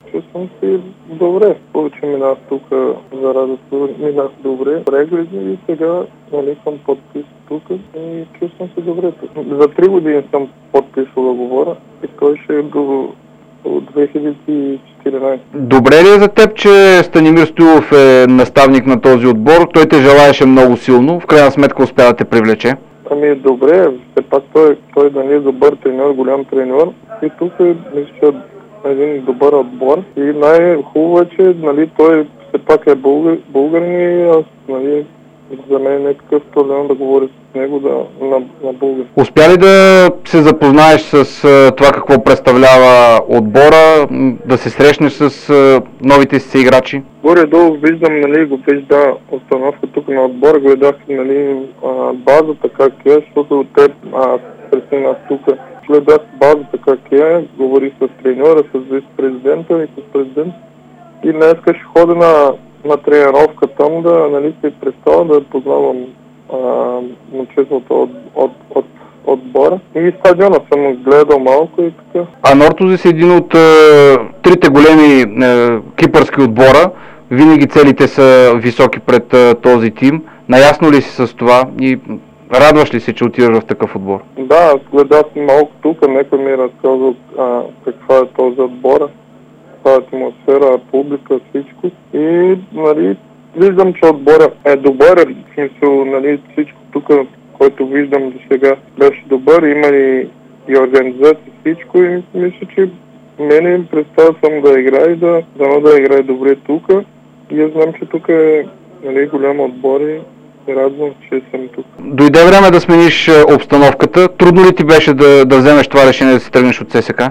Чувствам се добре. Повече минах тук за радост, минах добре. Прегледи и сега съм подпис тук и чувствам се добре. За 3 години съм подписал договора и той ще е до 2014. Добре ли е за теб, че Станимир Стоилов е наставник на този отбор? Той те желаеше много силно. В крайна сметка успя да те привлече. Ами добре, все пак той е добър треньор, голям треньор и тук мисля един добър отбор и най-хубаво е, че той все пак е българин и аз, за мен не е такъв проблем да говоря с него на български. Успя ли да се запознаеш с това какво представлява отбора, да се срещнеш с новите си играчи? Горе-долу виждам, го вижда установка тук на отбора, гледах базата как е, защото от теб пресенах тук. Гледах базата как е, говори с треньора, с вице-президента и с президент. И днеска ще ходя на тренировка там да се представя, да познавам момчетата от отбора. И стадиона съм гледал малко и така. А Нортозис е един от трите големи кипърски отбора. Винаги целите са високи пред този тим. Наясно ли си с това и радваш ли се, че отиваш в такъв отбор? Да, аз гледах малко тук, някой ми е разказал каква е този отбор. Това е атмосфера, публика, всичко. И виждам, че отбора е добър. В смисъл, всичко тук, който виждам до сега, беше добър. Има и организация, всичко. И мисля, че мене им представя съм да играе да играе добре тук. И аз знам, че тук е голям отбор и радвам, че съм тук. Дойде време да смениш обстановката. Трудно ли ти беше да вземеш това решение да се тръгнеш от ССК?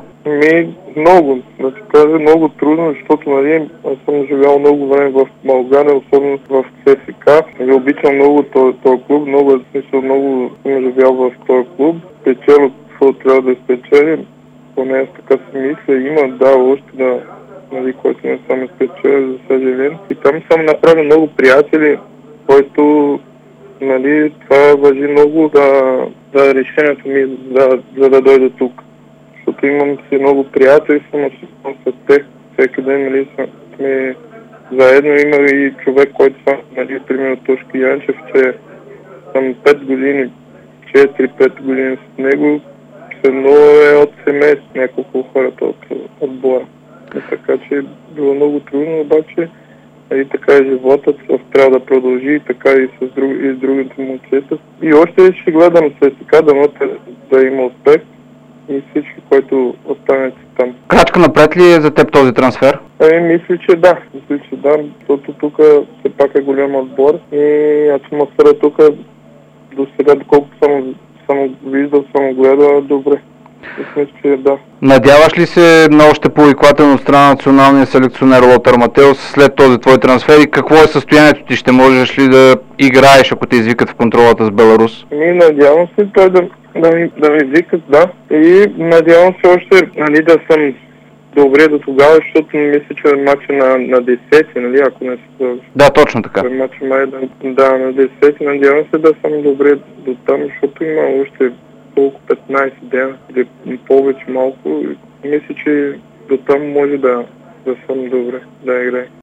Много. Да ти кажа, много трудно, защото аз съм живял много време в България, особено в ССК. И обичам много този клуб, много съм живял в този клуб. Спечеля какво трябва да спечели. Поне аз така си мисля. Има, още който не съм спечелил, за съжаление. И там съм направил много приятели, който това важи много да решението ми за да дойда тук. Защото имам си много приятели, съм с тях. Всеки ден сме заедно. Има и човек, който съм, примерно Тошко Янчев, че съм 5 години, 4-5 години с него. Едно е от семейство, няколко хората от отбора. Така че било много трудно, обаче и така е животът, трябва да продължи и така и с другите момчета. И още ще гледам ССК, да има успех и всички, които останете там. Крачка напред ли е за теб този трансфер? Мисля, че да, защото тук все пак е голям отбор и атмосфера тук до сега, доколкото съм виждал, съм гледал добре. Мисля, че да. Надяваш ли се на още повиквателно от страна на националния селекционер Лотар Матеус след този твой трансфер и какво е състоянието ти? Ще можеш ли да играеш, ако те извикат в контролата с Беларус? Надявам се той да ми викат, да. И надявам се още да съм добре до тогава, защото мисля, че матча на 10, ако не се... Да, точно така. Матча на 10, надявам се да съм добре до там, защото има още колко 15 дена или повече малко. Мисля, че до там може да съм добре да играе.